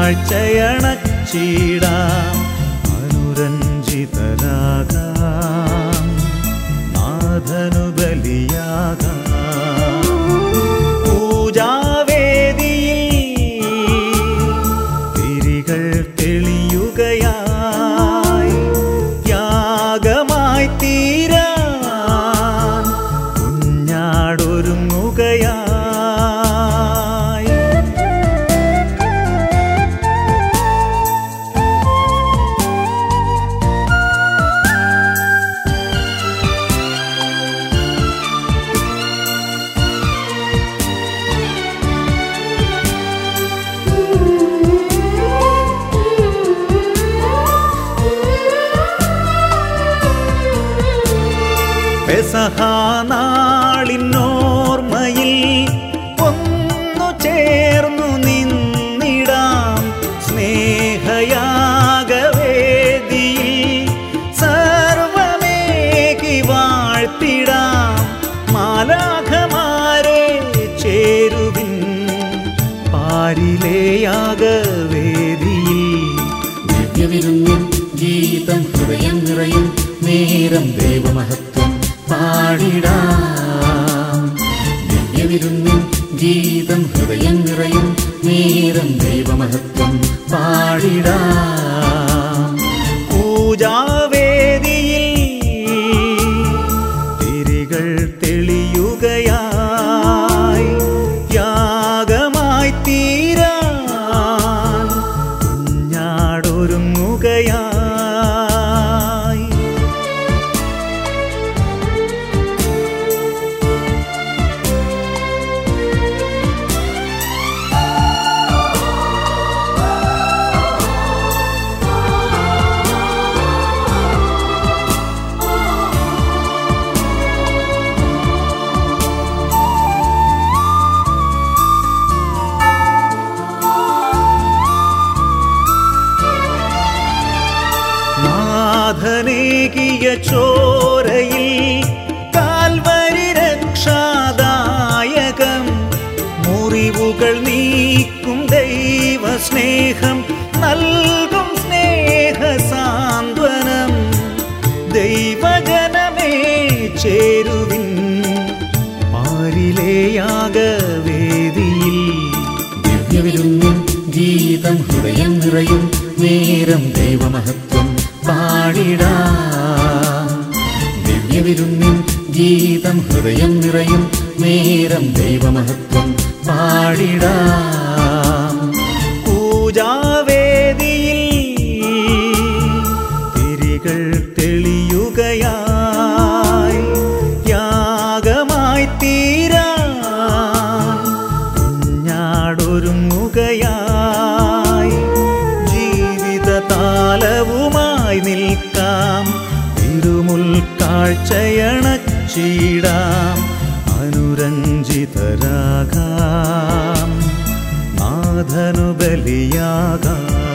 കാഴ്ചയണച്ചിടാം അനുരഞ്ജിതരാകാം നാഥനു ബലിയാകാം തിരികൾ തെളിയുകയായി യാഗമായി തീരാൻ കുഞ്ഞാടൊരുങ്ങുകയായി. പെസഹാനാളിനോർമ്മയിൽ ഒന്നു ചേർന്നു നിന്നിടാം സ്നേഹയാഗവേദിയിൽ സർവമേകി വാഴ്ത്തിടാം മാലാഖമാരെ ചേരുവിൻ പാരിലെ യാഗവേദിയിൽ. ദിവ്യവിരുന്നിൻ ഗീതം ഹൃദയം നിറയും നേരം ദൈവമഹത്വം പാടിടാം. ദിവ്യവിരുന്നിൻ ഗീതം ഹൃദയം നിറയും നേരം ദൈവമഹത്വം പാടിടാം. പൂജാവേദിയിൽ തിരികൾ തെളിയുകയായി യാഗമായി തീരാൻ കുഞ്ഞാടൊരുങ്ങുകയായി. നാഥനേകിയ ചോരയിൽ കാൽവരി രക്ഷാദായകം മുറിവുകൾ നീക്കും ദൈവസ്നേഹം നൽകും സ്നേഹസാന്ത്വനം. ദൈവജനമേ ചേരുവിൻ പാരിലെ യാഗവേദിയിൽ. ദിവ്യവിരുന്നിൻ ഗീതം ഹൃദയം നിറയും നേരം ദൈവമഹത്വം പാടിടാം. ദിവ്യവിരുന്നിൻ ഗീതം ഹൃദയം നിറയും നേരം ദൈവമഹത്വം പാടിടാം. പൂജാവേദിയിൽ തിരികൾ തെളിയുകയായി യാഗമായി തീരാൻ കുഞ്ഞാടൊരുങ്ങുകയായി. ജീവിതതാലവുമായി നിൽക്കാം തിരുമുൽക്കാഴ്ചയണച്ചിടാം അനുരഞ്ജിതരാകാം നാഥനു ബലിയാകാം.